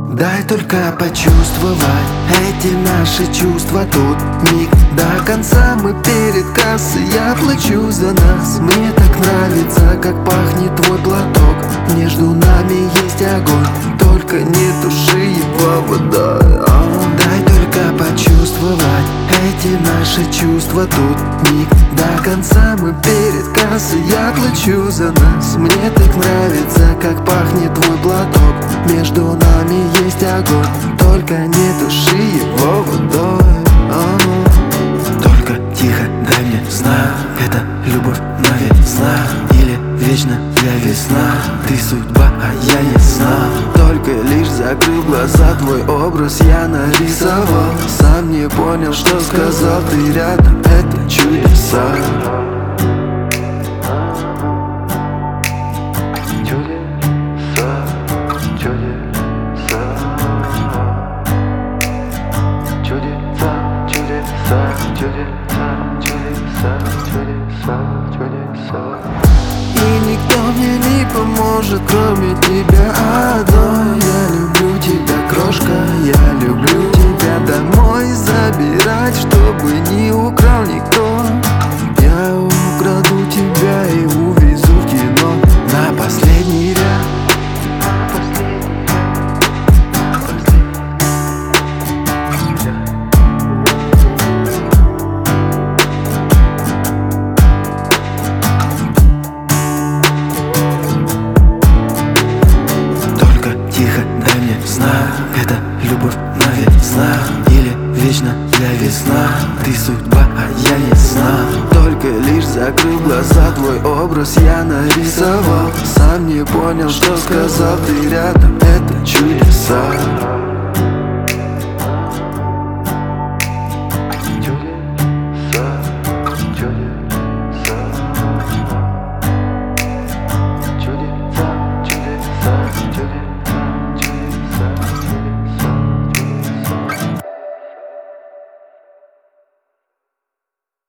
Дай только почувствовать эти наши чувства. Тут миг до конца, мы перед кассой. Я плачу за нас. Мне так нравится, как пахнет твой платок. Между нами есть огонь, только не туши его водой. Дай только почувствовать эти наши чувства. Тут миг до конца, мы перед кассой. Я плачу за нас. Мне так нравится, как пахнет твой платок. Между нами есть огонь, только не туши его водой. Только тихо дай мне знак. Это любовь навесна или вечная весна? Ты судьба, а я ясна. Только лишь закрыв глаза, твой образ я нарисовал. Сам не понял, что сказал. Ты рядом, это чудеса. И никто мне не поможет, кроме тебя одной. Я люблю тебя, крошка, я люблю тебя. Домой забирать, чтобы не украл никто. Я украду тебя и увезу в кино на последний ряд. Тихо, дай мне знак. Это любовь навесна или вечная весна? Ты судьба, а я ясна. Только лишь закрыв глаза, твой образ я нарисовал. Сам не понял, что сказал. Ты рядом, это чудеса.